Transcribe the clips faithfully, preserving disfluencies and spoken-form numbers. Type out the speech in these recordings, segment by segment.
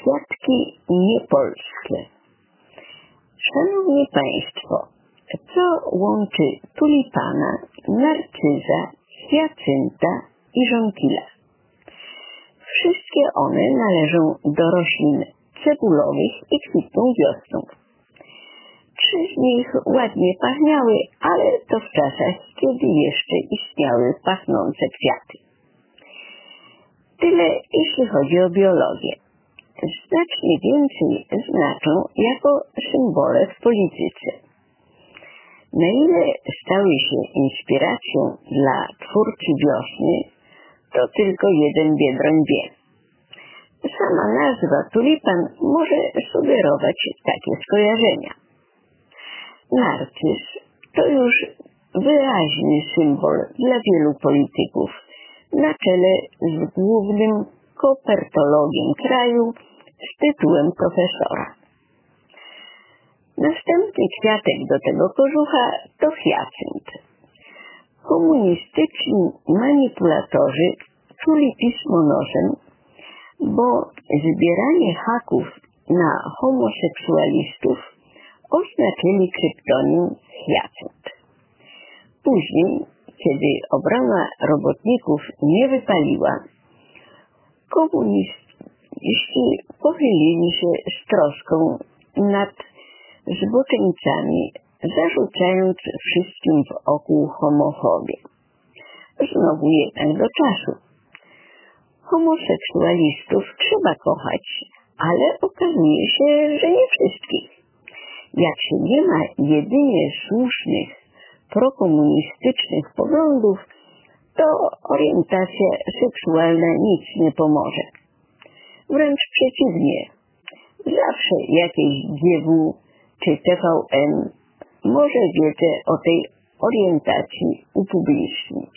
Kwiatki niepolskie. Szanowni Państwo, co łączy tulipana, narcyza, hiacynta i żonkila? Wszystkie one należą do roślin cebulowych i kwitną wiosną. Trzy z nich ładnie pachniały, ale to w czasach, kiedy jeszcze istniały pachnące kwiaty. Tyle jeśli chodzi o biologię. Znacznie więcej znaczą jako symbole w polityce. Na ile stały się inspiracją dla twórcy wiosny, to tylko jeden Biedroń wie. Sama nazwa tulipan może sugerować takie skojarzenia. Narcyz to już wyraźny symbol dla wielu polityków, na czele z głównym kopertologiem kraju z tytułem profesora. Następny kwiatek do tego kożucha to hiacynt. Komunistyczni manipulatorzy czuli pismo nosem, bo zbieranie haków na homoseksualistów oznaczyli kryptonim hiacynt. Później, kiedy obrona robotników nie wypaliła, komuniści pochylili się z troską nad zboczeńcami, zarzucając wszystkim wokół homofobię. Znowu jednak do czasu. Homoseksualistów trzeba kochać, ale okazuje się, że nie wszystkich. Jak się nie ma jedynie słusznych, prokomunistycznych poglądów, to orientacja seksualna nic nie pomoże. Wręcz przeciwnie. Zawsze jakieś G W czy T V N może wiedzę o tej orientacji upublicznić.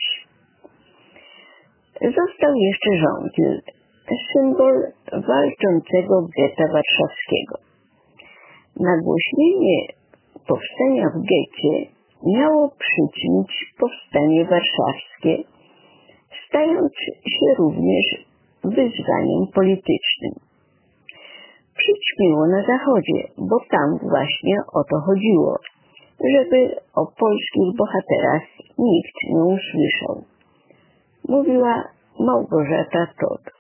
Został jeszcze żonkiel, symbol walczącego getta warszawskiego. Nagłośnienie powstania w getcie miało przyćmić powstanie warszawskie, stając się również wyzwaniem politycznym. Przyćmiło na zachodzie, bo tam właśnie o to chodziło, żeby o polskich bohaterach nikt nie usłyszał. Mówiła Małgorzata Todd.